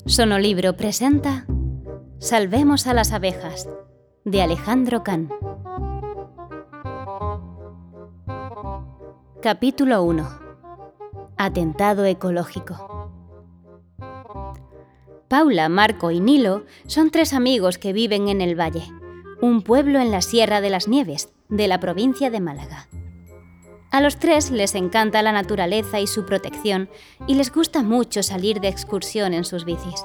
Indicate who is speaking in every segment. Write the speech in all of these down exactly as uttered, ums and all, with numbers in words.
Speaker 1: Sonolibro presenta Salvemos a las abejas, de Alejandro Can. Capítulo uno. Atentado ecológico. Paula, Marco y Nilo son tres amigos que viven en el Valle, un pueblo en la Sierra de las Nieves, de la provincia de Málaga. A los tres les encanta la naturaleza y su protección y les gusta mucho salir de excursión en sus bicis.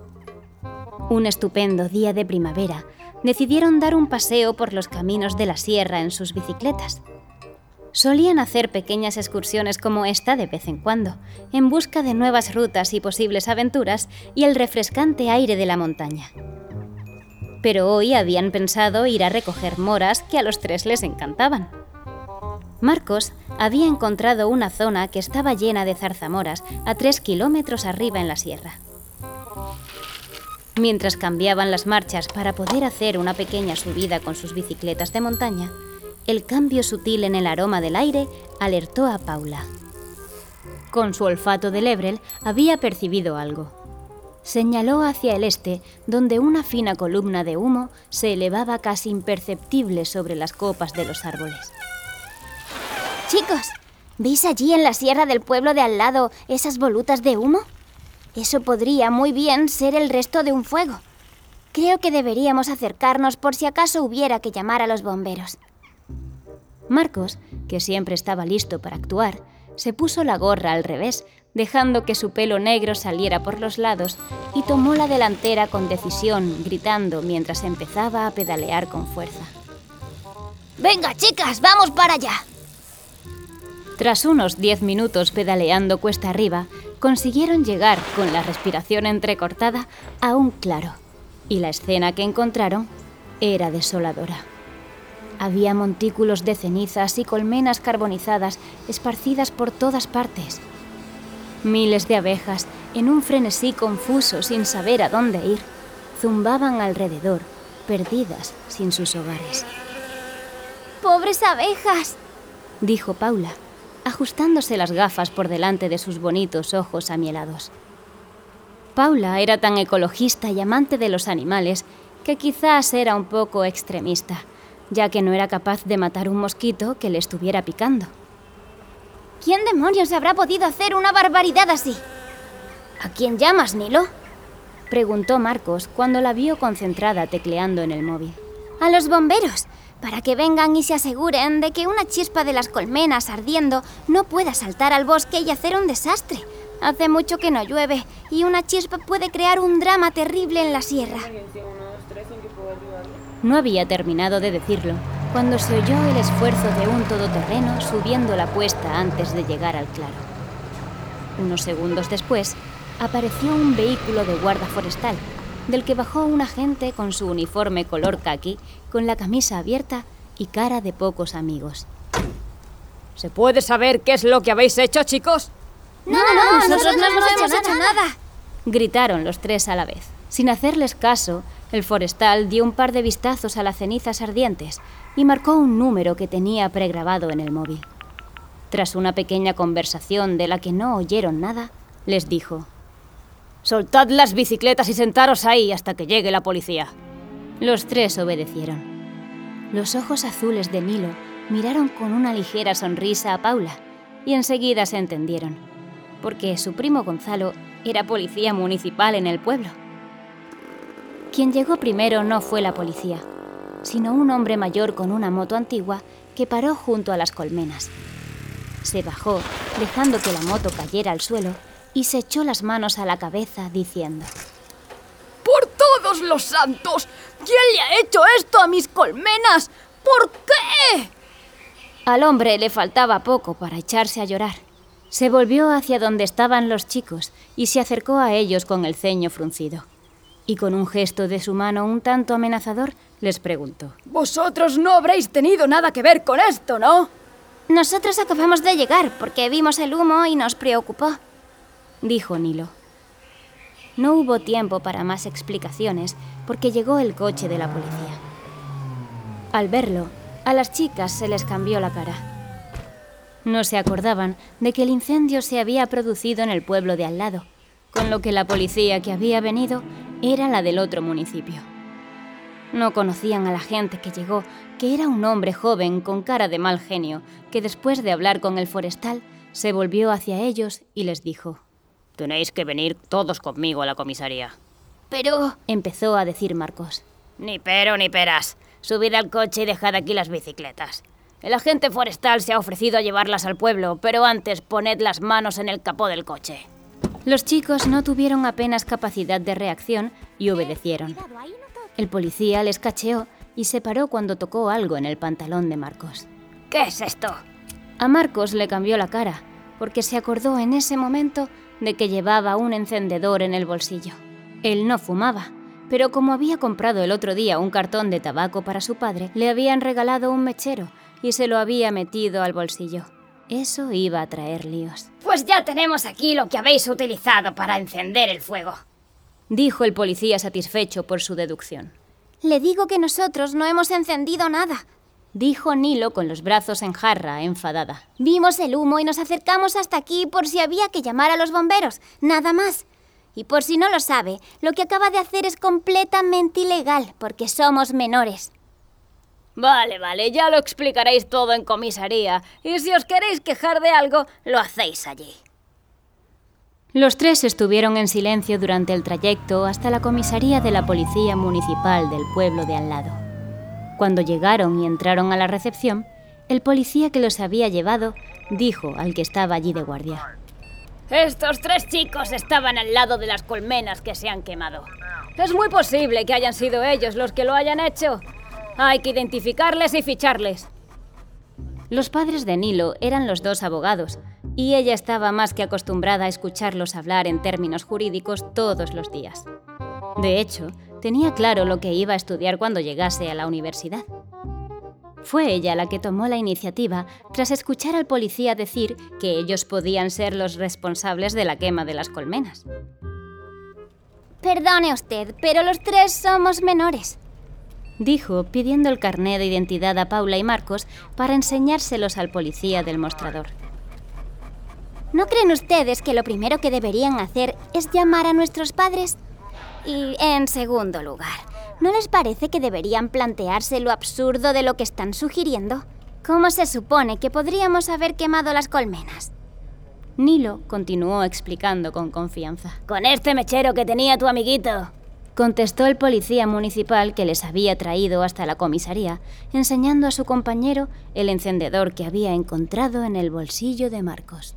Speaker 1: Un estupendo día de primavera, decidieron dar un paseo por los caminos de la sierra en sus bicicletas. Solían hacer pequeñas excursiones como esta de vez en cuando, en busca de nuevas rutas y posibles aventuras y el refrescante aire de la montaña. Pero hoy habían pensado ir a recoger moras que a los tres les encantaban. Marcos había encontrado una zona que estaba llena de zarzamoras a tres kilómetros arriba en la sierra. Mientras cambiaban las marchas para poder hacer una pequeña subida con sus bicicletas de montaña, el cambio sutil en el aroma del aire alertó a Paula. Con su olfato de lebrel había percibido algo. Señaló hacia el este, donde una fina columna de humo se elevaba casi imperceptible sobre las copas de los árboles.
Speaker 2: Chicos, ¿veis allí en la sierra del pueblo de al lado esas volutas de humo? Eso podría muy bien ser el resto de un fuego. Creo que deberíamos acercarnos por si acaso hubiera que llamar a los bomberos.
Speaker 1: Marcos, que siempre estaba listo para actuar, se puso la gorra al revés, dejando que su pelo negro saliera por los lados y tomó la delantera con decisión, gritando mientras empezaba a pedalear con fuerza.
Speaker 2: ¡Venga, chicas, vamos para allá!
Speaker 1: Tras unos diez minutos pedaleando cuesta arriba, consiguieron llegar, con la respiración entrecortada, a un claro, y la escena que encontraron era desoladora. Había montículos de cenizas y colmenas carbonizadas esparcidas por todas partes. Miles de abejas, en un frenesí confuso sin saber a dónde ir, zumbaban alrededor, perdidas sin sus hogares.
Speaker 2: ¡Pobres abejas!,
Speaker 1: dijo Paula, ajustándose las gafas por delante de sus bonitos ojos amielados. Paula era tan ecologista y amante de los animales que quizás era un poco extremista, ya que no era capaz de matar un mosquito que le estuviera picando.
Speaker 2: ¿Quién demonios habrá podido hacer una barbaridad así? ¿A quién llamas, Nilo?,
Speaker 1: preguntó Marcos cuando la vio concentrada tecleando en el móvil.
Speaker 2: A los bomberos, para que vengan y se aseguren de que una chispa de las colmenas ardiendo no pueda saltar al bosque y hacer un desastre. Hace mucho que no llueve y una chispa puede crear un drama terrible en la sierra.
Speaker 1: No había terminado de decirlo cuando se oyó el esfuerzo de un todoterreno subiendo la cuesta antes de llegar al claro. Unos segundos después, apareció un vehículo de guarda forestal, del que bajó un agente con su uniforme color caqui, con la camisa abierta y cara de pocos amigos.
Speaker 3: ¿Se puede saber qué es lo que habéis hecho, chicos?
Speaker 2: No, no, no, nosotros, nosotros no, no hemos hecho, hecho nada. nada.
Speaker 1: Gritaron los tres a la vez. Sin hacerles caso, el forestal dio un par de vistazos a las cenizas ardientes y marcó un número que tenía pregrabado en el móvil. Tras una pequeña conversación de la que no oyeron nada, les dijo:
Speaker 3: «Soltad las bicicletas y sentaros ahí hasta que llegue la policía».
Speaker 1: Los tres obedecieron. Los ojos azules de Nilo miraron con una ligera sonrisa a Paula y enseguida se entendieron, porque su primo Gonzalo era policía municipal en el pueblo. Quien llegó primero no fue la policía, sino un hombre mayor con una moto antigua que paró junto a las colmenas. Se bajó, dejando que la moto cayera al suelo, y se echó las manos a la cabeza diciendo:
Speaker 3: ¡Por todos los santos! ¿Quién le ha hecho esto a mis colmenas? ¿Por qué?
Speaker 1: Al hombre le faltaba poco para echarse a llorar. Se volvió hacia donde estaban los chicos y se acercó a ellos con el ceño fruncido. Y con un gesto de su mano un tanto amenazador, les preguntó:
Speaker 3: «Vosotros no habréis tenido nada que ver con esto, ¿no?»
Speaker 2: Nosotros acabamos de llegar porque vimos el humo y nos preocupó,
Speaker 1: dijo Nilo. No hubo tiempo para más explicaciones porque llegó el coche de la policía. Al verlo, a las chicas se les cambió la cara. No se acordaban de que el incendio se había producido en el pueblo de al lado, con lo que la policía que había venido era la del otro municipio. No conocían a la gente que llegó, que era un hombre joven con cara de mal genio, que después de hablar con el forestal, se volvió hacia ellos y les dijo: «Tenéis que venir todos conmigo a la comisaría».
Speaker 2: Pero...
Speaker 1: empezó a decir Marcos. «Ni pero ni peras. Subid al coche y dejad aquí las bicicletas. El agente forestal se ha ofrecido a llevarlas al pueblo, pero antes poned las manos en el capó del coche». Los chicos no tuvieron apenas capacidad de reacción y obedecieron. El policía les cacheó y se paró cuando tocó algo en el pantalón de Marcos. «¿Qué es esto?». A Marcos le cambió la cara, porque se acordó en ese momento de que llevaba un encendedor en el bolsillo. Él no fumaba, pero como había comprado el otro día un cartón de tabaco para su padre, le habían regalado un mechero y se lo había metido al bolsillo. Eso iba a traer líos.
Speaker 4: «Pues ya tenemos aquí lo que habéis utilizado para encender el fuego»,
Speaker 1: dijo el policía satisfecho por su deducción.
Speaker 2: Le digo que nosotros no hemos encendido nada,
Speaker 1: dijo Nilo con los brazos en jarra, enfadada.
Speaker 2: Vimos el humo y nos acercamos hasta aquí por si había que llamar a los bomberos, nada más. Y por si no lo sabe, lo que acaba de hacer es completamente ilegal, porque somos menores.
Speaker 4: Vale, vale, ya lo explicaréis todo en comisaría. Y si os queréis quejar de algo, lo hacéis allí.
Speaker 1: Los tres estuvieron en silencio durante el trayecto hasta la comisaría de la policía municipal del pueblo de al lado. Cuando llegaron y entraron a la recepción, el policía que los había llevado dijo al que estaba allí de guardia:
Speaker 4: «Estos tres chicos estaban al lado de las colmenas que se han quemado. Es muy posible que hayan sido ellos los que lo hayan hecho. Hay que identificarles y ficharles».
Speaker 1: Los padres de Nilo eran los dos abogados, y ella estaba más que acostumbrada a escucharlos hablar en términos jurídicos todos los días. De hecho, tenía claro lo que iba a estudiar cuando llegase a la universidad. Fue ella la que tomó la iniciativa tras escuchar al policía decir que ellos podían ser los responsables de la quema de las colmenas.
Speaker 2: Perdone usted, pero los tres somos menores,
Speaker 1: dijo, pidiendo el carné de identidad a Paula y Marcos para enseñárselos al policía del mostrador.
Speaker 2: ¿No creen ustedes que lo primero que deberían hacer es llamar a nuestros padres? Y, en segundo lugar, ¿no les parece que deberían plantearse lo absurdo de lo que están sugiriendo? ¿Cómo se supone que podríamos haber quemado las colmenas?
Speaker 1: Nilo continuó explicando con confianza.
Speaker 4: «Con este mechero que tenía tu amiguito»,
Speaker 1: contestó el policía municipal que les había traído hasta la comisaría, enseñando a su compañero el encendedor que había encontrado en el bolsillo de Marcos.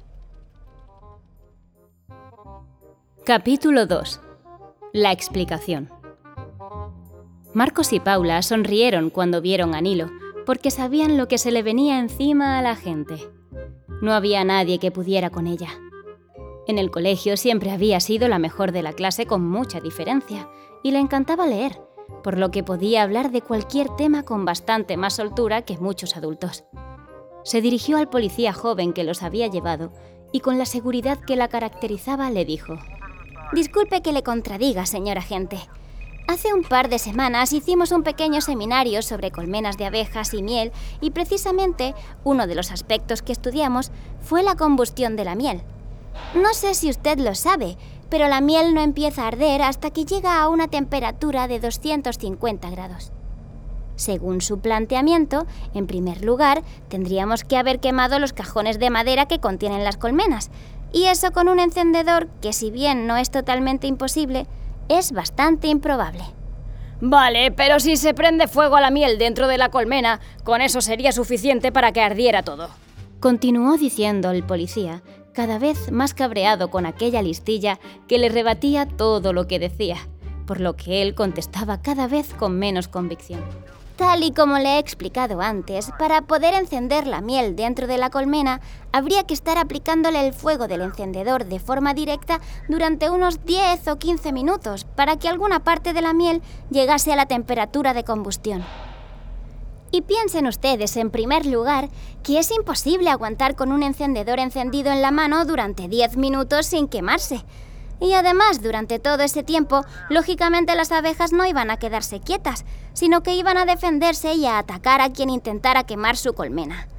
Speaker 1: Capítulo dos. La explicación. Marcos y Paula sonrieron cuando vieron a Nilo, porque sabían lo que se le venía encima a la gente. No había nadie que pudiera con ella. En el colegio siempre había sido la mejor de la clase con mucha diferencia, y le encantaba leer, por lo que podía hablar de cualquier tema con bastante más soltura que muchos adultos. Se dirigió al policía joven que los había llevado, y con la seguridad que la caracterizaba le dijo:
Speaker 2: «Disculpe que le contradiga, señor agente. Hace un par de semanas hicimos un pequeño seminario sobre colmenas de abejas y miel y precisamente uno de los aspectos que estudiamos fue la combustión de la miel. No sé si usted lo sabe, pero la miel no empieza a arder hasta que llega a una temperatura de doscientos cincuenta grados. Según su planteamiento, en primer lugar, tendríamos que haber quemado los cajones de madera que contienen las colmenas, y eso con un encendedor que, si bien no es totalmente imposible, es bastante improbable».
Speaker 4: «Vale, pero si se prende fuego a la miel dentro de la colmena, con eso sería suficiente para que ardiera todo»,
Speaker 1: continuó diciendo el policía, cada vez más cabreado con aquella listilla que le rebatía todo lo que decía, por lo que él contestaba cada vez con menos convicción.
Speaker 2: Tal y como le he explicado antes, para poder encender la miel dentro de la colmena, habría que estar aplicándole el fuego del encendedor de forma directa durante unos diez o quince minutos para que alguna parte de la miel llegase a la temperatura de combustión. Y piensen ustedes, en primer lugar, que es imposible aguantar con un encendedor encendido en la mano durante diez minutos sin quemarse. Y además, durante todo ese tiempo, lógicamente las abejas no iban a quedarse quietas, sino que iban a defenderse y a atacar a quien intentara quemar su colmena.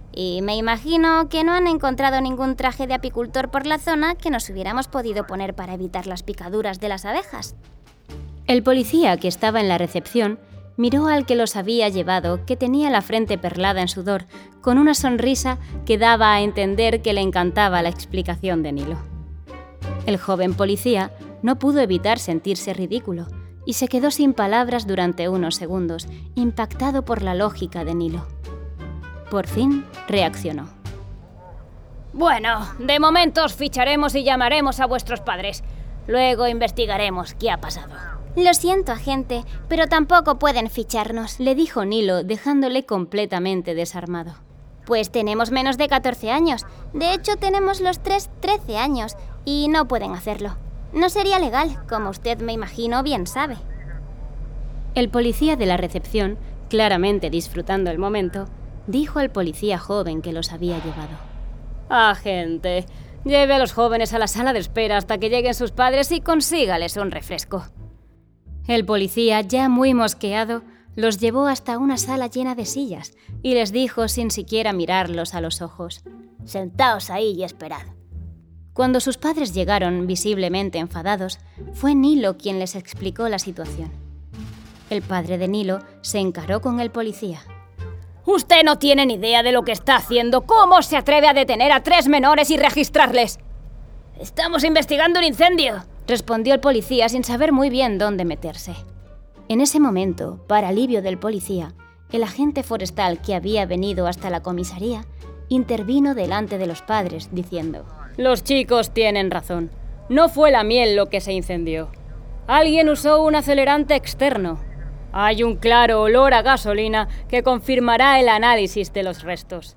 Speaker 2: Y me imagino que no han encontrado ningún traje de apicultor por la zona que nos hubiéramos podido poner para evitar las picaduras de las abejas.
Speaker 1: El policía, que estaba en la recepción, miró al que los había llevado, que tenía la frente perlada en sudor, con una sonrisa que daba a entender que le encantaba la explicación de Nilo. El joven policía no pudo evitar sentirse ridículo y se quedó sin palabras durante unos segundos, impactado por la lógica de Nilo. Por fin reaccionó.
Speaker 4: Bueno, de momento os ficharemos y llamaremos a vuestros padres. Luego investigaremos qué ha pasado.
Speaker 2: Lo siento, agente, pero tampoco pueden ficharnos,
Speaker 1: le dijo Nilo, dejándole completamente desarmado.
Speaker 2: Pues tenemos menos de catorce años. De hecho, tenemos los tres trece años y no pueden hacerlo. No sería legal, como usted me imagino bien sabe.
Speaker 1: El policía de la recepción, claramente disfrutando el momento, dijo al policía joven que los había llevado.
Speaker 4: Agente, lleve a los jóvenes a la sala de espera hasta que lleguen sus padres y consígales un refresco.
Speaker 1: El policía, ya muy mosqueado, los llevó hasta una sala llena de sillas y les dijo sin siquiera mirarlos a los ojos:
Speaker 4: Sentaos ahí y esperad.
Speaker 1: Cuando sus padres llegaron, visiblemente enfadados, fue Nilo quien les explicó la situación. El padre de Nilo se encaró con el policía.
Speaker 4: Usted no tiene ni idea de lo que está haciendo. ¿Cómo se atreve a detener a tres menores y registrarles? Estamos investigando un incendio,
Speaker 1: respondió el policía sin saber muy bien dónde meterse. En ese momento, para alivio del policía, el agente forestal que había venido hasta la comisaría intervino delante de los padres diciendo:
Speaker 4: Los chicos tienen razón. No fue la miel lo que se incendió. Alguien usó un acelerante externo. Hay un claro olor a gasolina que confirmará el análisis de los restos.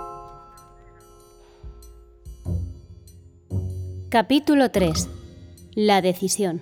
Speaker 1: Capítulo tres. La decisión.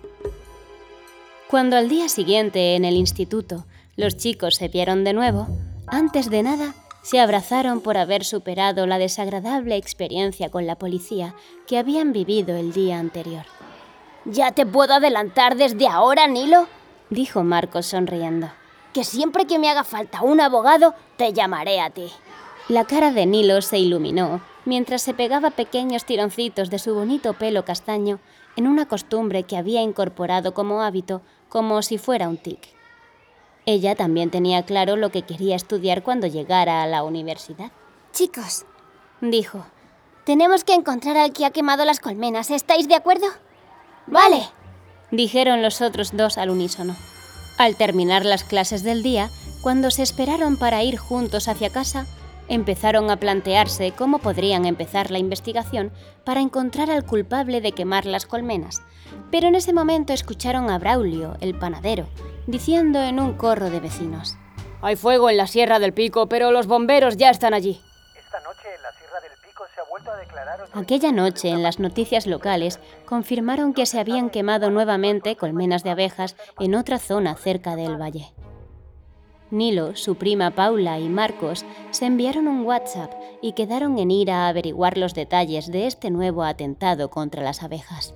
Speaker 1: Cuando al día siguiente en el instituto los chicos se vieron de nuevo, antes de nada se abrazaron por haber superado la desagradable experiencia con la policía que habían vivido el día anterior.
Speaker 2: ¿Ya te puedo adelantar desde ahora, Nilo?,
Speaker 1: dijo Marcos sonriendo.
Speaker 2: Que siempre que me haga falta un abogado, te llamaré a ti.
Speaker 1: La cara de Nilo se iluminó mientras se pegaba pequeños tironcitos de su bonito pelo castaño en una costumbre que había incorporado como hábito, como si fuera un tic. Ella también tenía claro lo que quería estudiar cuando llegara a la universidad.
Speaker 2: Chicos, dijo, tenemos que encontrar al que ha quemado las colmenas. ¿Estáis de acuerdo?
Speaker 1: Vale, dijeron los otros dos al unísono. Al terminar las clases del día, cuando se esperaron para ir juntos hacia casa, empezaron a plantearse cómo podrían empezar la investigación para encontrar al culpable de quemar las colmenas. Pero en ese momento escucharon a Braulio, el panadero, diciendo en un corro de vecinos:
Speaker 4: Hay fuego en la Sierra del Pico, pero los bomberos ya están allí.
Speaker 5: Esta noche en la Sierra del Pico se ha vuelto a declarar...
Speaker 1: Aquella noche en las noticias locales confirmaron que se habían quemado nuevamente colmenas de abejas en otra zona cerca del valle. Nilo, su prima Paula y Marcos se enviaron un WhatsApp y quedaron en ir a averiguar los detalles de este nuevo atentado contra las abejas.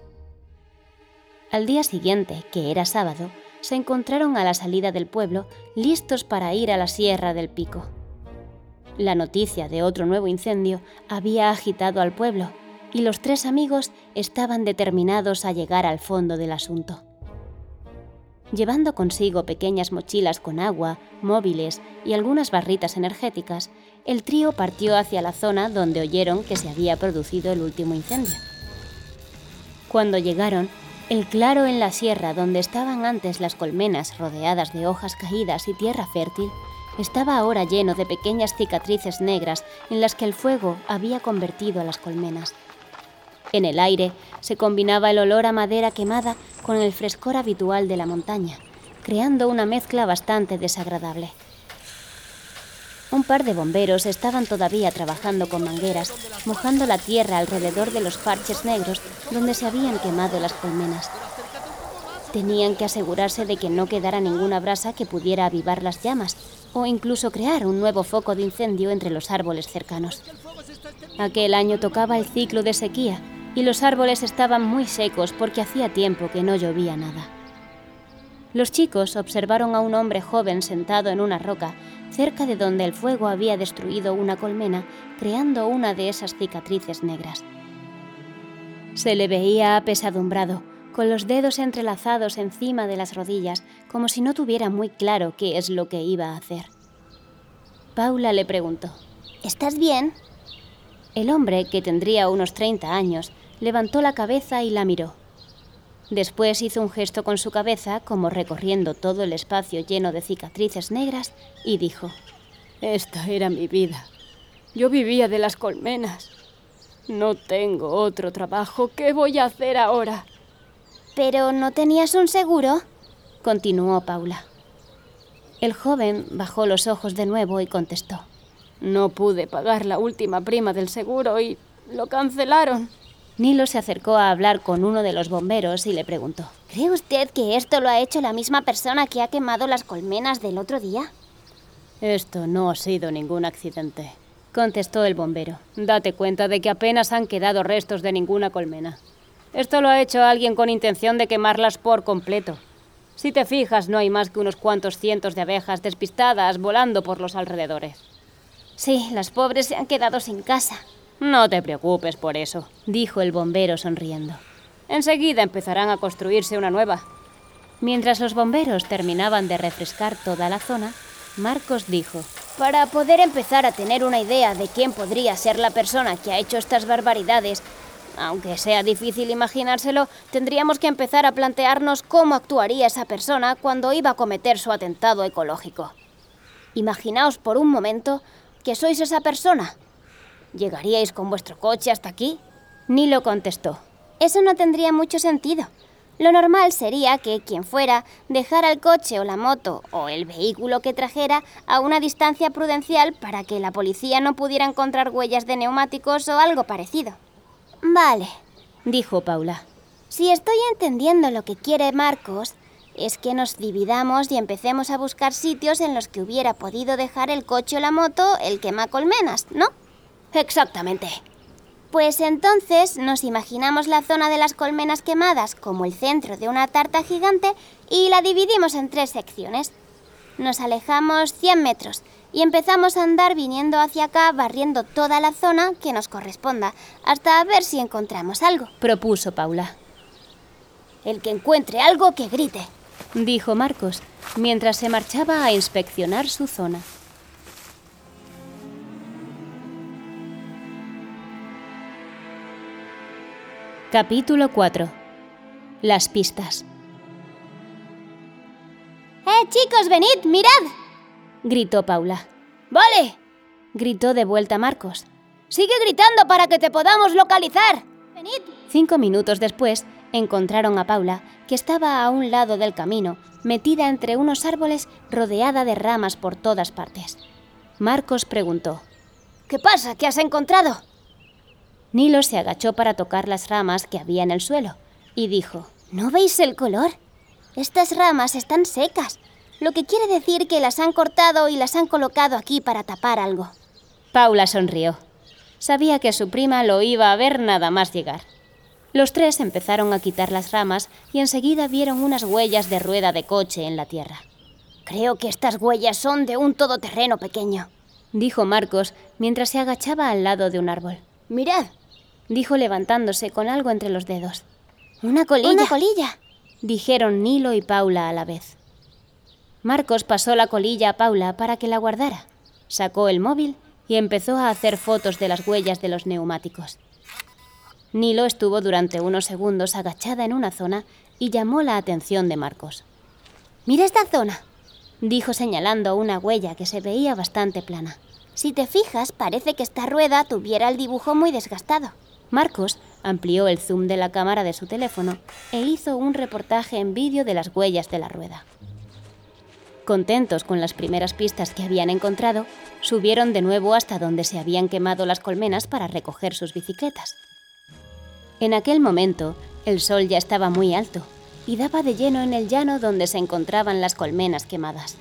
Speaker 1: Al día siguiente, que era sábado, se encontraron a la salida del pueblo, listos para ir a la Sierra del Pico. La noticia de otro nuevo incendio había agitado al pueblo y los tres amigos estaban determinados a llegar al fondo del asunto. Llevando consigo pequeñas mochilas con agua, móviles y algunas barritas energéticas, el trío partió hacia la zona donde oyeron que se había producido el último incendio. Cuando llegaron, el claro en la sierra donde estaban antes las colmenas rodeadas de hojas caídas y tierra fértil, estaba ahora lleno de pequeñas cicatrices negras en las que el fuego había convertido a las colmenas. En el aire se combinaba el olor a madera quemada con el frescor habitual de la montaña, creando una mezcla bastante desagradable. Un par de bomberos estaban todavía trabajando con mangueras, mojando la tierra alrededor de los parches negros donde se habían quemado las colmenas. Tenían que asegurarse de que no quedara ninguna brasa que pudiera avivar las llamas o incluso crear un nuevo foco de incendio entre los árboles cercanos. Aquel año tocaba el ciclo de sequía y los árboles estaban muy secos porque hacía tiempo que no llovía nada. Los chicos observaron a un hombre joven sentado en una roca, cerca de donde el fuego había destruido una colmena, creando una de esas cicatrices negras. Se le veía apesadumbrado, con los dedos entrelazados encima de las rodillas, como si no tuviera muy claro qué es lo que iba a hacer. Paula le preguntó:
Speaker 2: ¿Estás bien?
Speaker 1: El hombre, que tendría unos treinta años, levantó la cabeza y la miró. Después hizo un gesto con su cabeza, como recorriendo todo el espacio lleno de cicatrices negras, y dijo:
Speaker 4: Esta era mi vida. Yo vivía de las colmenas. No tengo otro trabajo. ¿Qué voy a hacer ahora?
Speaker 2: ¿Pero no tenías un seguro?,
Speaker 1: continuó Paula. El joven bajó los ojos de nuevo y contestó:
Speaker 4: No pude pagar la última prima del seguro y lo cancelaron.
Speaker 1: Nilo se acercó a hablar con uno de los bomberos y le preguntó:
Speaker 2: ¿Cree usted que esto lo ha hecho la misma persona que ha quemado las colmenas del otro día?
Speaker 4: Esto no ha sido ningún accidente, contestó el bombero. Date cuenta de que apenas han quedado restos de ninguna colmena. Esto lo ha hecho alguien con intención de quemarlas por completo. Si te fijas, no hay más que unos cuantos cientos de abejas despistadas volando por los alrededores.
Speaker 2: Sí, las pobres se han quedado sin casa.
Speaker 4: No te preocupes por eso,
Speaker 1: dijo el bombero sonriendo.
Speaker 4: Enseguida empezarán a construirse una nueva.
Speaker 1: Mientras los bomberos terminaban de refrescar toda la zona, Marcos dijo:
Speaker 2: Para poder empezar a tener una idea de quién podría ser la persona que ha hecho estas barbaridades, aunque sea difícil imaginárselo, tendríamos que empezar a plantearnos cómo actuaría esa persona cuando iba a cometer su atentado ecológico. Imaginaos por un momento que sois esa persona. ¿Llegaríais con vuestro coche hasta aquí?
Speaker 1: Nilo contestó:
Speaker 2: Eso no tendría mucho sentido. Lo normal sería que quien fuera dejara el coche o la moto o el vehículo que trajera a una distancia prudencial para que la policía no pudiera encontrar huellas de neumáticos o algo parecido. Vale,
Speaker 1: dijo Paula.
Speaker 2: Si estoy entendiendo lo que quiere Marcos, es que nos dividamos y empecemos a buscar sitios en los que hubiera podido dejar el coche o la moto el quemacolmenas, ¿no?
Speaker 3: Exactamente.
Speaker 2: Pues entonces nos imaginamos la zona de las colmenas quemadas como el centro de una tarta gigante y la dividimos en tres secciones. Nos alejamos cien metros y empezamos a andar viniendo hacia acá, barriendo toda la zona que nos corresponda, hasta ver si encontramos algo,
Speaker 1: propuso Paula.
Speaker 3: El que encuentre algo, que grite,
Speaker 1: dijo Marcos, mientras se marchaba a inspeccionar su zona. Capítulo cuatro. Las pistas.
Speaker 2: ¡Eh, chicos, venid, mirad!,
Speaker 1: gritó Paula.
Speaker 3: ¡Vale!,
Speaker 1: gritó de vuelta Marcos.
Speaker 3: ¡Sigue gritando para que te podamos localizar!
Speaker 2: ¡Venid!
Speaker 1: Cinco minutos después, encontraron a Paula, que estaba a un lado del camino, metida entre unos árboles, rodeada de ramas por todas partes. Marcos preguntó:
Speaker 3: ¿Qué pasa? ¿Qué has encontrado?
Speaker 1: Nilo se agachó para tocar las ramas que había en el suelo y dijo:
Speaker 2: ¿No veis el color? Estas ramas están secas, lo que quiere decir que las han cortado y las han colocado aquí para tapar algo.
Speaker 1: Paula sonrió. Sabía que su prima lo iba a ver nada más llegar. Los tres empezaron a quitar las ramas y enseguida vieron unas huellas de rueda de coche en la tierra.
Speaker 3: Creo que estas huellas son de un todoterreno pequeño,
Speaker 1: dijo Marcos mientras se agachaba al lado de un árbol.
Speaker 3: Mirad,
Speaker 1: dijo levantándose con algo entre los dedos.
Speaker 2: ¡Una colilla!
Speaker 3: ¡Una colilla!,
Speaker 1: dijeron Nilo y Paula a la vez. Marcos pasó la colilla a Paula para que la guardara. Sacó el móvil y empezó a hacer fotos de las huellas de los neumáticos. Nilo estuvo durante unos segundos agachada en una zona y llamó la atención de Marcos.
Speaker 2: «Mira esta zona»,
Speaker 1: dijo señalando una huella que se veía bastante plana.
Speaker 2: «Si te fijas, parece que esta rueda tuviera el dibujo muy desgastado».
Speaker 1: Marcos amplió el zoom de la cámara de su teléfono e hizo un reportaje en vídeo de las huellas de la rueda. Contentos con las primeras pistas que habían encontrado, subieron de nuevo hasta donde se habían quemado las colmenas para recoger sus bicicletas. En aquel momento, el sol ya estaba muy alto y daba de lleno en el llano donde se encontraban las colmenas quemadas.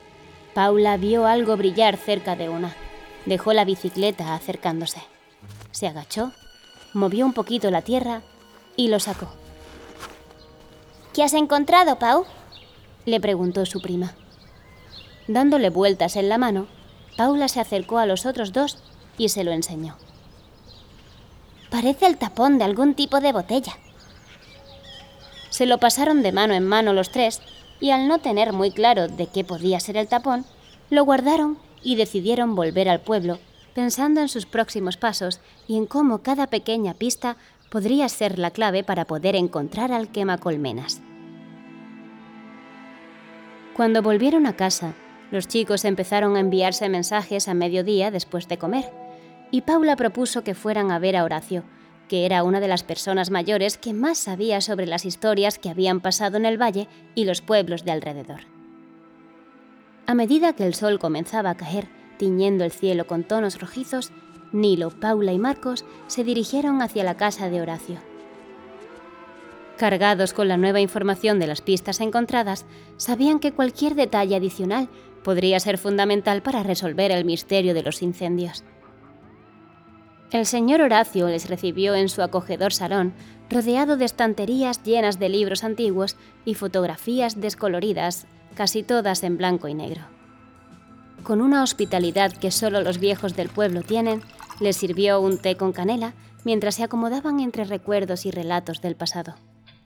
Speaker 1: Paula vio algo brillar cerca de una. Dejó la bicicleta acercándose. Se agachó, movió un poquito la tierra y lo sacó.
Speaker 2: ¿Qué has encontrado, Pau?,
Speaker 1: le preguntó su prima. Dándole vueltas en la mano, Paula se acercó a los otros dos y se lo enseñó.
Speaker 2: Parece el tapón de algún tipo de botella.
Speaker 1: Se lo pasaron de mano en mano los tres y al no tener muy claro de qué podía ser el tapón, lo guardaron y decidieron volver al pueblo, pensando en sus próximos pasos y en cómo cada pequeña pista podría ser la clave para poder encontrar al quemacolmenas. Cuando volvieron a casa, los chicos empezaron a enviarse mensajes a mediodía después de comer, y Paula propuso que fueran a ver a Horacio, que era una de las personas mayores que más sabía sobre las historias que habían pasado en el valle y los pueblos de alrededor. A medida que el sol comenzaba a caer, tiñendo el cielo con tonos rojizos, Nilo, Paula y Marcos se dirigieron hacia la casa de Horacio. Cargados con la nueva información de las pistas encontradas, sabían que cualquier detalle adicional podría ser fundamental para resolver el misterio de los incendios. El señor Horacio les recibió en su acogedor salón, rodeado de estanterías llenas de libros antiguos y fotografías descoloridas, casi todas en blanco y negro. Con una hospitalidad que solo los viejos del pueblo tienen, les sirvió un té con canela mientras se acomodaban entre recuerdos y relatos del pasado.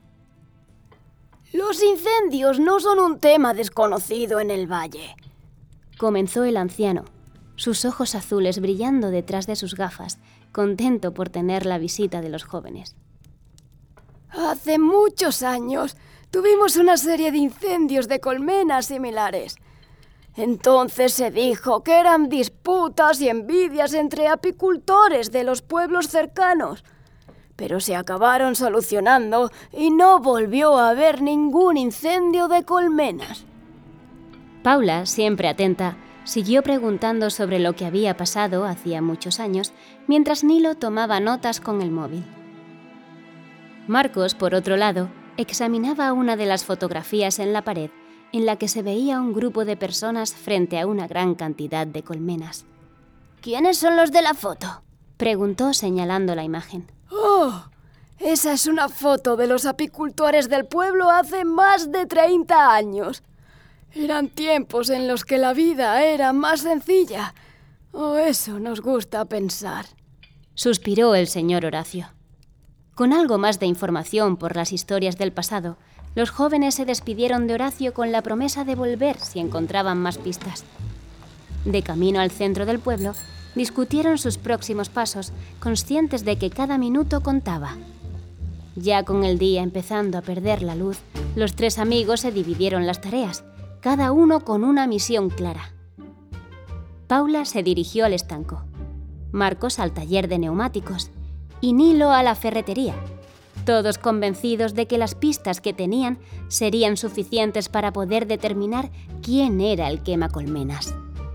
Speaker 3: Los incendios no son un tema desconocido en el valle,
Speaker 1: comenzó el anciano, sus ojos azules brillando detrás de sus gafas, contento por tener la visita de los jóvenes.
Speaker 3: Hace muchos años tuvimos una serie de incendios de colmenas similares. Entonces se dijo que eran disputas y envidias entre apicultores de los pueblos cercanos, pero se acabaron solucionando y no volvió a haber ningún incendio de colmenas.
Speaker 1: Paula, siempre atenta, siguió preguntando sobre lo que había pasado hacía muchos años, mientras Nilo tomaba notas con el móvil. Marcos, por otro lado, examinaba una de las fotografías en la pared, en la que se veía un grupo de personas frente a una gran cantidad de colmenas.
Speaker 2: ¿Quiénes son los de la foto?,
Speaker 1: preguntó señalando la imagen.
Speaker 3: ¡Oh! Esa es una foto de los apicultores del pueblo hace más de treinta años. Eran tiempos en los que la vida era más sencilla, o eso nos gusta pensar.
Speaker 1: Suspiró el señor Horacio. Con algo más de información por las historias del pasado, los jóvenes se despidieron de Horacio con la promesa de volver si encontraban más pistas. De camino al centro del pueblo, discutieron sus próximos pasos, conscientes de que cada minuto contaba. Ya con el día empezando a perder la luz, los tres amigos se dividieron las tareas, cada uno con una misión clara. Paula se dirigió al estanco, Marcos al taller de neumáticos y Nilo a la ferretería, todos convencidos de que las pistas que tenían serían suficientes para poder determinar quién era el quemacolmenas.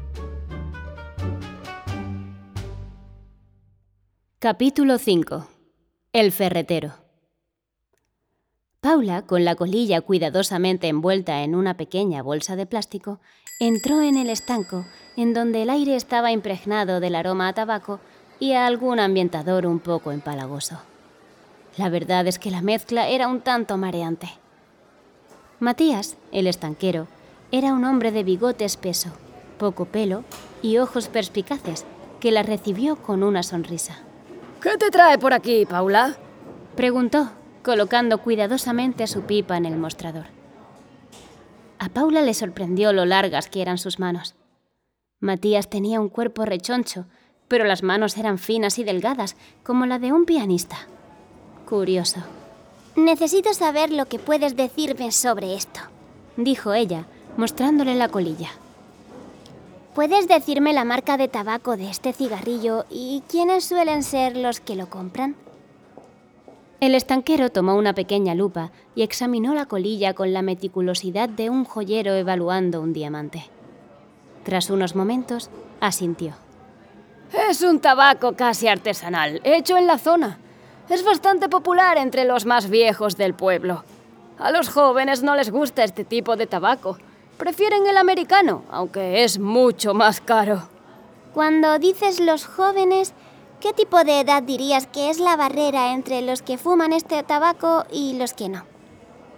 Speaker 1: Capítulo cinco. El ferretero. Paula, con la colilla cuidadosamente envuelta en una pequeña bolsa de plástico, entró en el estanco, en donde el aire estaba impregnado del aroma a tabaco y a algún ambientador un poco empalagoso. La verdad es que la mezcla era un tanto mareante. Matías, el estanquero, era un hombre de bigote espeso, poco pelo y ojos perspicaces, que la recibió con una sonrisa.
Speaker 3: ¿Qué te trae por aquí, Paula?,
Speaker 1: preguntó, colocando cuidadosamente su pipa en el mostrador. A Paula le sorprendió lo largas que eran sus manos. Matías tenía un cuerpo rechoncho, pero las manos eran finas y delgadas, como la de un pianista. Curioso.
Speaker 2: Necesito saber lo que puedes decirme sobre esto,
Speaker 1: dijo ella, mostrándole la colilla.
Speaker 2: ¿Puedes decirme la marca de tabaco de este cigarrillo y quiénes suelen ser los que lo compran?
Speaker 1: El estanquero tomó una pequeña lupa y examinó la colilla con la meticulosidad de un joyero evaluando un diamante. Tras unos momentos, asintió.
Speaker 4: Es un tabaco casi artesanal, hecho en la zona. Es bastante popular entre los más viejos del pueblo. A los jóvenes no les gusta este tipo de tabaco. Prefieren el americano, aunque es mucho más caro.
Speaker 2: Cuando dices los jóvenes, ¿qué tipo de edad dirías que es la barrera entre los que fuman este tabaco y los que no?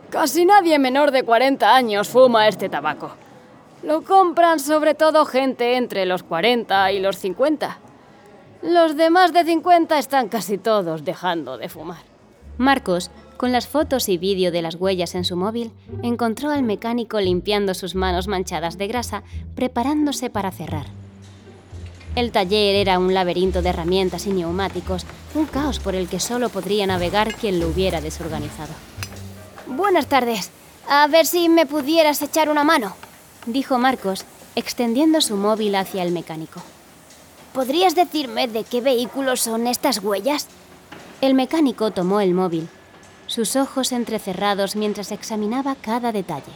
Speaker 4: Casi nadie menor de cuarenta años fuma este tabaco. Lo compran sobre todo gente entre los cuarenta y los cincuenta. Los de más de cincuenta están casi todos dejando de fumar.
Speaker 1: Marcos, con las fotos y vídeo de las huellas en su móvil, encontró al mecánico limpiando sus manos manchadas de grasa, preparándose para cerrar. El taller era un laberinto de herramientas y neumáticos, un caos por el que solo podría navegar quien lo hubiera desorganizado.
Speaker 2: Buenas tardes. A ver si me pudieras echar una mano,
Speaker 1: dijo Marcos, extendiendo su móvil hacia el mecánico.
Speaker 2: ¿Podrías decirme de qué vehículos son estas huellas?
Speaker 1: El mecánico tomó el móvil, sus ojos entrecerrados mientras examinaba cada detalle.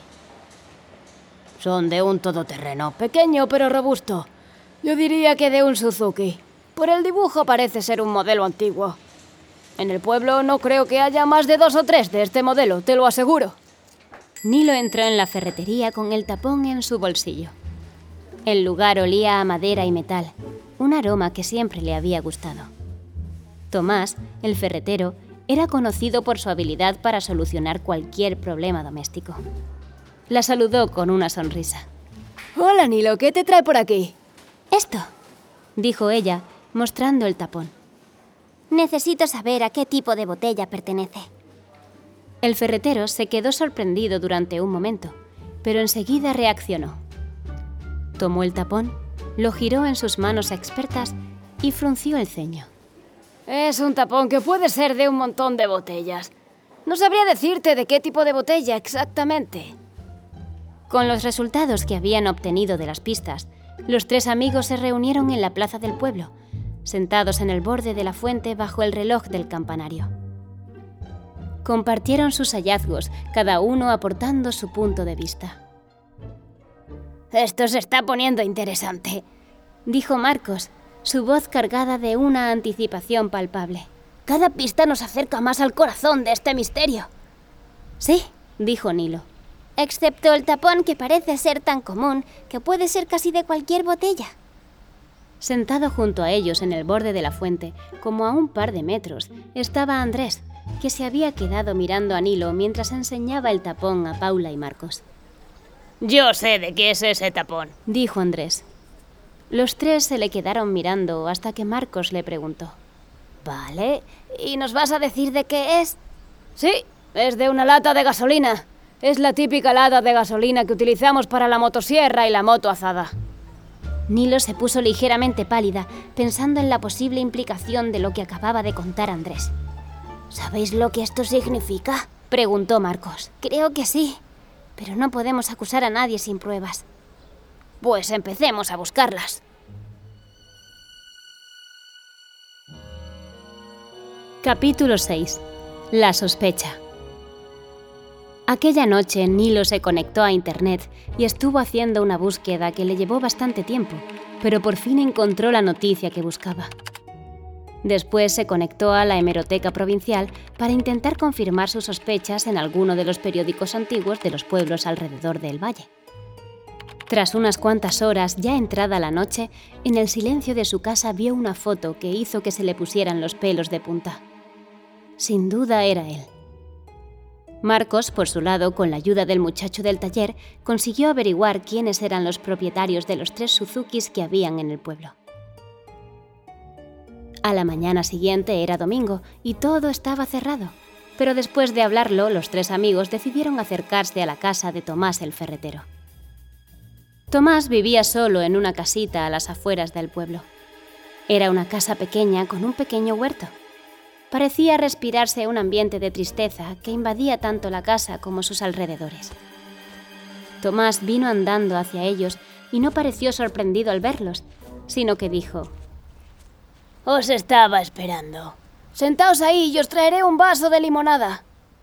Speaker 4: Son de un todoterreno, pequeño pero robusto. Yo diría que de un Suzuki. Por el dibujo parece ser un modelo antiguo. En el pueblo no creo que haya más de dos o tres de este modelo, te lo aseguro.
Speaker 1: Nilo entró en la ferretería con el tapón en su bolsillo. El lugar olía a madera y metal, un aroma que siempre le había gustado. Tomás, el ferretero, era conocido por su habilidad para solucionar cualquier problema doméstico. La saludó con una sonrisa.
Speaker 4: Hola, Nilo, ¿qué te trae por aquí?
Speaker 2: Esto,
Speaker 1: dijo ella, mostrando el tapón.
Speaker 2: Necesito saber a qué tipo de botella pertenece.
Speaker 1: El ferretero se quedó sorprendido durante un momento, pero enseguida reaccionó. Tomó el tapón, lo giró en sus manos expertas y frunció el ceño.
Speaker 4: Es un tapón que puede ser de un montón de botellas. No sabría decirte de qué tipo de botella exactamente.
Speaker 1: Con los resultados que habían obtenido de las pistas, los tres amigos se reunieron en la plaza del pueblo, sentados en el borde de la fuente bajo el reloj del campanario. Compartieron sus hallazgos, cada uno aportando su punto de vista.
Speaker 2: Esto se está poniendo interesante,
Speaker 1: dijo Marcos, su voz cargada de una anticipación palpable.
Speaker 2: Cada pista nos acerca más al corazón de este misterio.
Speaker 1: Sí, dijo Nilo.
Speaker 2: Excepto el tapón, que parece ser tan común que puede ser casi de cualquier botella.
Speaker 1: Sentado junto a ellos en el borde de la fuente, como a un par de metros, estaba Andrés, que se había quedado mirando a Nilo mientras enseñaba el tapón a Paula y Marcos.
Speaker 4: Yo sé de qué es ese tapón,
Speaker 1: dijo Andrés. Los tres se le quedaron mirando hasta que Marcos le preguntó.
Speaker 2: Vale, ¿y nos vas a decir de qué es?
Speaker 4: Sí, es de una lata de gasolina. Es la típica lata de gasolina que utilizamos para la motosierra y la moto azada.
Speaker 1: Nilo se puso ligeramente pálida, pensando en la posible implicación de lo que acababa de contar Andrés.
Speaker 2: ¿Sabéis lo que esto significa?,
Speaker 1: preguntó Marcos.
Speaker 2: Creo que sí, pero no podemos acusar a nadie sin pruebas.
Speaker 4: Pues empecemos a buscarlas.
Speaker 1: Capítulo seis. La sospecha. Aquella noche Nilo se conectó a internet y estuvo haciendo una búsqueda que le llevó bastante tiempo, pero por fin encontró la noticia que buscaba. Después se conectó a la hemeroteca provincial para intentar confirmar sus sospechas en alguno de los periódicos antiguos de los pueblos alrededor del valle. Tras unas cuantas horas, ya entrada la noche, en el silencio de su casa vio una foto que hizo que se le pusieran los pelos de punta. Sin duda era él. Marcos, por su lado, con la ayuda del muchacho del taller, consiguió averiguar quiénes eran los propietarios de los tres Suzukis que habían en el pueblo. A la mañana siguiente era domingo y todo estaba cerrado, pero después de hablarlo, los tres amigos decidieron acercarse a la casa de Tomás el ferretero. Tomás vivía solo en una casita a las afueras del pueblo. Era una casa pequeña con un pequeño huerto. Parecía respirarse un ambiente de tristeza que invadía tanto la casa como sus alrededores. Tomás vino andando hacia ellos y no pareció sorprendido al verlos, sino que dijo:
Speaker 4: «Os estaba esperando. Sentaos ahí y os traeré un vaso de limonada».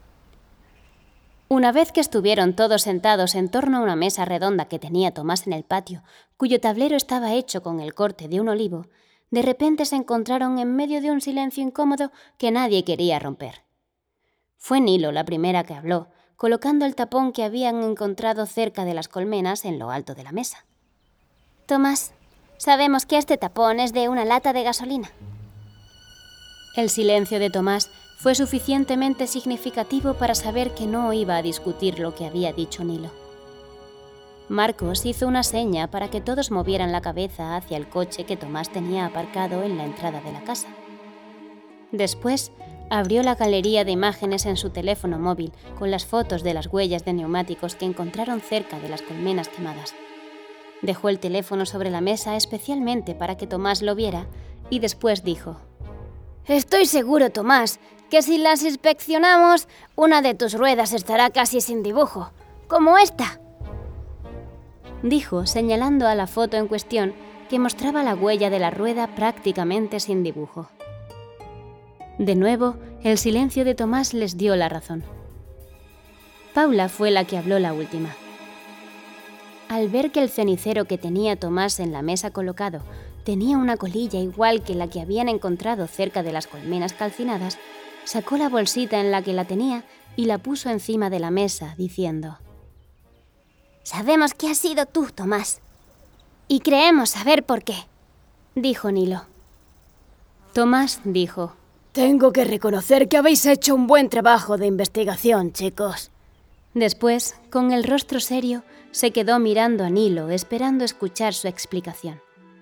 Speaker 1: Una vez que estuvieron todos sentados en torno a una mesa redonda que tenía Tomás en el patio, cuyo tablero estaba hecho con el corte de un olivo, de repente se encontraron en medio de un silencio incómodo que nadie quería romper. Fue Nilo la primera que habló, colocando el tapón que habían encontrado cerca de las colmenas en lo alto de la mesa.
Speaker 2: Tomás, sabemos que este tapón es de una lata de gasolina.
Speaker 1: El silencio de Tomás fue suficientemente significativo para saber que no iba a discutir lo que había dicho Nilo. Marcos hizo una seña para que todos movieran la cabeza hacia el coche que Tomás tenía aparcado en la entrada de la casa. Después, abrió la galería de imágenes en su teléfono móvil con las fotos de las huellas de neumáticos que encontraron cerca de las colmenas quemadas. Dejó el teléfono sobre la mesa especialmente para que Tomás lo viera y después dijo:
Speaker 2: Estoy seguro, Tomás, que si las inspeccionamos, una de tus ruedas estará casi sin dibujo, como esta.
Speaker 1: Dijo, señalando a la foto en cuestión que mostraba la huella de la rueda prácticamente sin dibujo. De nuevo, el silencio de Tomás les dio la razón. Paula fue la que habló la última. Al ver que el cenicero que tenía Tomás en la mesa colocado tenía una colilla igual que la que habían encontrado cerca de las colmenas calcinadas, sacó la bolsita en la que la tenía y la puso encima de la mesa, diciendo:
Speaker 2: Sabemos que has sido tú, Tomás. Y creemos saber por qué, dijo Nilo.
Speaker 1: Tomás dijo:
Speaker 3: Tengo que reconocer que habéis hecho un buen trabajo de investigación, chicos.
Speaker 1: Después, con el rostro serio, se quedó mirando a Nilo, esperando escuchar su explicación.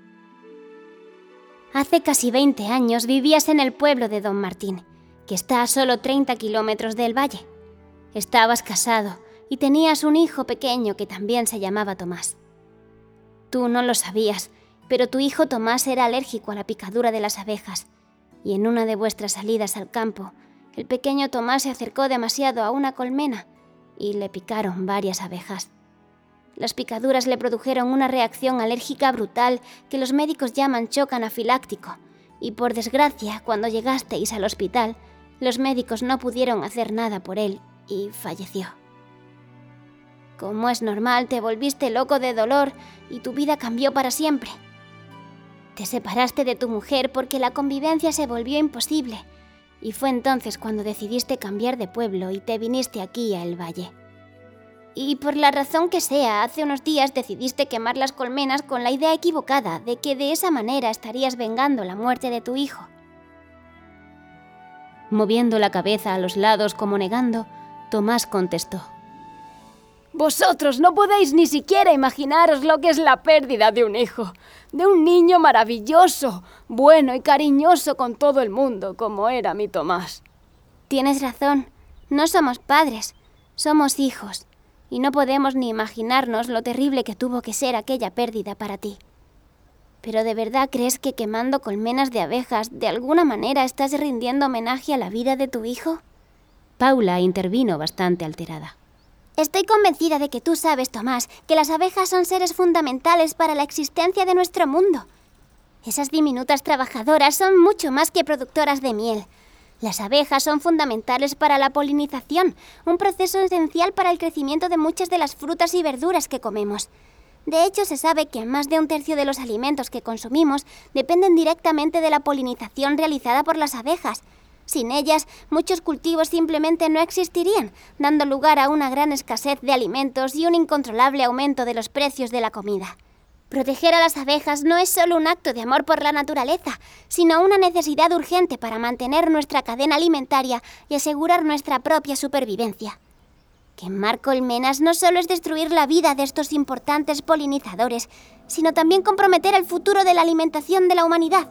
Speaker 2: Hace casi veinte años vivías en el pueblo de Don Martín, que está a solo treinta kilómetros del valle. Estabas casado y tenías un hijo pequeño que también se llamaba Tomás. Tú no lo sabías, pero tu hijo Tomás era alérgico a la picadura de las abejas, y en una de vuestras salidas al campo, el pequeño Tomás se acercó demasiado a una colmena y le picaron varias abejas. Las picaduras le produjeron una reacción alérgica brutal que los médicos llaman shock anafiláctico, y por desgracia, cuando llegasteis al hospital, los médicos no pudieron hacer nada por él y falleció. Como es normal, te volviste loco de dolor y tu vida cambió para siempre. Te separaste de tu mujer porque la convivencia se volvió imposible, y fue entonces cuando decidiste cambiar de pueblo y te viniste aquí a El Valle. Y por la razón que sea, hace unos días decidiste quemar las colmenas con la idea equivocada de que de esa manera estarías vengando la muerte de tu hijo.
Speaker 1: Moviendo la cabeza a los lados como negando, Tomás contestó:
Speaker 3: Vosotros no podéis ni siquiera imaginaros lo que es la pérdida de un hijo, de un niño maravilloso, bueno y cariñoso con todo el mundo, como era mi Tomás.
Speaker 2: Tienes razón, no somos padres, somos hijos, y no podemos ni imaginarnos lo terrible que tuvo que ser aquella pérdida para ti. ¿Pero de verdad crees que quemando colmenas de abejas de alguna manera estás rindiendo homenaje a la vida de tu hijo?
Speaker 1: Paula intervino bastante alterada.
Speaker 2: Estoy convencida de que tú sabes, Tomás, que las abejas son seres fundamentales para la existencia de nuestro mundo. Esas diminutas trabajadoras son mucho más que productoras de miel. Las abejas son fundamentales para la polinización, un proceso esencial para el crecimiento de muchas de las frutas y verduras que comemos. De hecho, se sabe que más de un tercio de los alimentos que consumimos dependen directamente de la polinización realizada por las abejas. Sin ellas, muchos cultivos simplemente no existirían, dando lugar a una gran escasez de alimentos y un incontrolable aumento de los precios de la comida. Proteger a las abejas no es solo un acto de amor por la naturaleza, sino una necesidad urgente para mantener nuestra cadena alimentaria y asegurar nuestra propia supervivencia. Quemar colmenas no solo es destruir la vida de estos importantes polinizadores, sino también comprometer el futuro de la alimentación de la humanidad.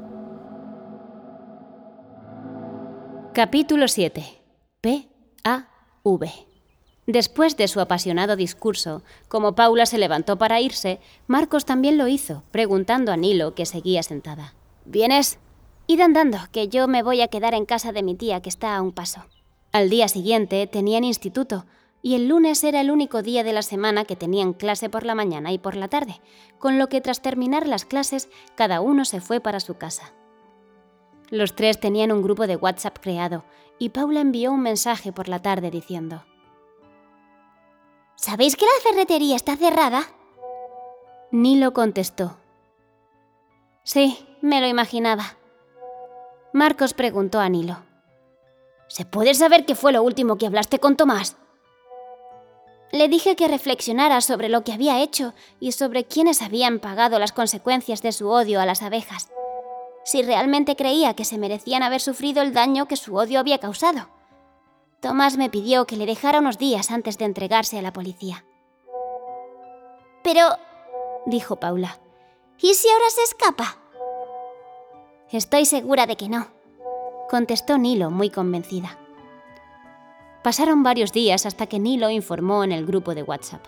Speaker 1: Capítulo siete. P A V. Después de su apasionado discurso, como Paula se levantó para irse, Marcos también lo hizo, preguntando a Nilo, que seguía sentada:
Speaker 2: ¿Vienes? Id andando, que yo me voy a quedar en casa de mi tía, que está a un paso.
Speaker 1: Al día siguiente tenían instituto, y el lunes era el único día de la semana que tenían clase por la mañana y por la tarde, con lo que tras terminar las clases, cada uno se fue para su casa. Los tres tenían un grupo de WhatsApp creado, y Paula envió un mensaje por la tarde diciendo:
Speaker 2: ¿Sabéis que la ferretería está cerrada?
Speaker 1: Nilo contestó:
Speaker 2: Sí, me lo imaginaba.
Speaker 1: Marcos preguntó a Nilo:
Speaker 2: ¿Se puede saber qué fue lo último que hablaste con Tomás? Le dije que reflexionara sobre lo que había hecho y sobre quiénes habían pagado las consecuencias de su odio a las abejas. si realmente creía que se merecían haber sufrido el daño que su odio había causado. Tomás me pidió que le dejara unos días antes de entregarse a la policía. Pero, dijo Paula, ¿y si ahora se escapa? Estoy segura de que no, contestó Nilo muy convencida. Pasaron varios días hasta que Nilo informó en el grupo de WhatsApp.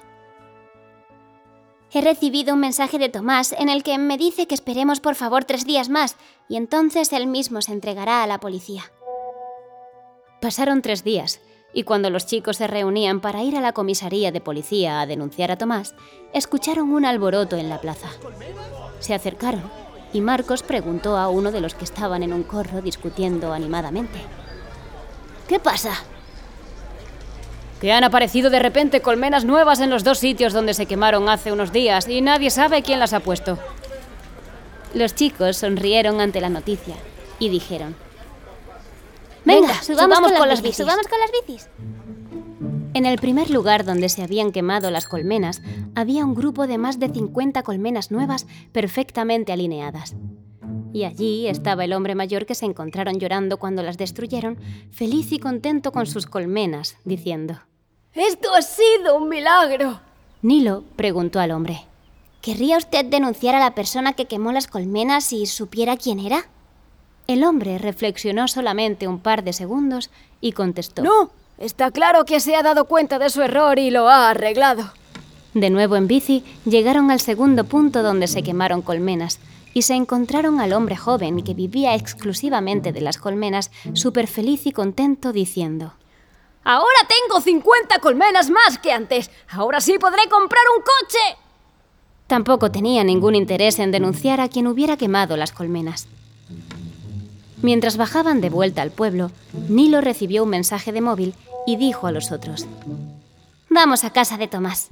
Speaker 2: He recibido un mensaje de Tomás en el que me dice que esperemos por favor tres días más y entonces él mismo se entregará a la policía.
Speaker 1: Pasaron tres días y cuando los chicos se reunían para ir a la comisaría de policía a denunciar a Tomás, escucharon un alboroto en la plaza. Se acercaron y Marcos preguntó a uno de los que estaban en un corro discutiendo animadamente.
Speaker 3: ¿Qué pasa?
Speaker 4: Que han aparecido de repente colmenas nuevas en los dos sitios donde se quemaron hace unos días y nadie sabe quién las ha puesto.
Speaker 1: Los chicos sonrieron ante la noticia y dijeron:
Speaker 2: Venga, Venga subamos, subamos con, con las bicis, bicis. Subamos con las bicis.
Speaker 1: En el primer lugar donde se habían quemado las colmenas, había un grupo de más de cincuenta colmenas nuevas perfectamente alineadas. Y allí estaba el hombre mayor que se encontraron llorando cuando las destruyeron, feliz y contento con sus colmenas, diciendo:
Speaker 3: ¡Esto ha sido un milagro!
Speaker 1: Nilo preguntó al hombre:
Speaker 2: ¿Querría usted denunciar a la persona que quemó las colmenas si supiera quién era?
Speaker 1: El hombre reflexionó solamente un par de segundos y contestó:
Speaker 3: No, está claro que se ha dado cuenta de su error y lo ha arreglado.
Speaker 1: De nuevo en bici, llegaron al segundo punto donde se quemaron colmenas y se encontraron al hombre joven que vivía exclusivamente de las colmenas, súper feliz y contento, diciendo:
Speaker 3: ¡Ahora tengo cincuenta colmenas más que antes! ¡Ahora sí podré comprar un coche!
Speaker 1: Tampoco tenía ningún interés en denunciar a quien hubiera quemado las colmenas. Mientras bajaban de vuelta al pueblo, Nilo recibió un mensaje de móvil y dijo a los otros:
Speaker 2: Vamos a casa de Tomás.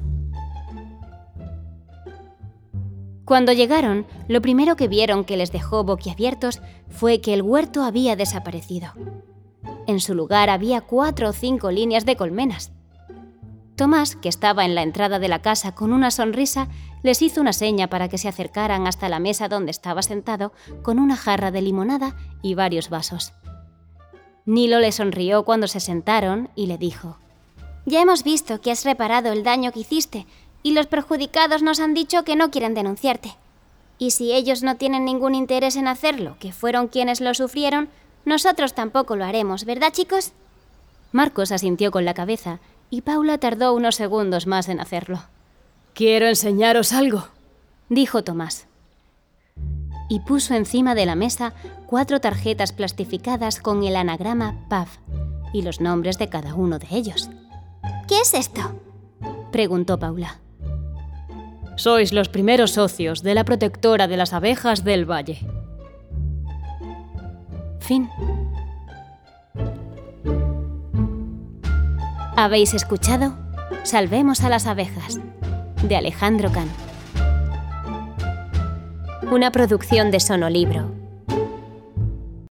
Speaker 1: Cuando llegaron, lo primero que vieron que les dejó boquiabiertos fue que el huerto había desaparecido. En su lugar había cuatro o cinco líneas de colmenas. Tomás, que estaba en la entrada de la casa con una sonrisa, les hizo una seña para que se acercaran hasta la mesa donde estaba sentado con una jarra de limonada y varios vasos. Nilo le sonrió cuando se sentaron y le dijo:
Speaker 2: Ya hemos visto que has reparado el daño que hiciste y los perjudicados nos han dicho que no quieren denunciarte. Y si ellos no tienen ningún interés en hacerlo, que fueron quienes lo sufrieron, nosotros tampoco lo haremos, ¿verdad, chicos?
Speaker 1: Marcos asintió con la cabeza y Paula tardó unos segundos más en hacerlo.
Speaker 3: «Quiero enseñaros algo»,
Speaker 1: dijo Tomás. Y puso encima de la mesa cuatro tarjetas plastificadas con el anagrama P A F y los nombres de cada uno de ellos.
Speaker 2: ¿Qué es esto?,
Speaker 1: preguntó Paula.
Speaker 4: Sois los primeros socios de la protectora de las abejas del valle.
Speaker 1: Fin. Habéis escuchado Salvemos a las abejas, de Alejandro Can. Una producción de Sonolibro.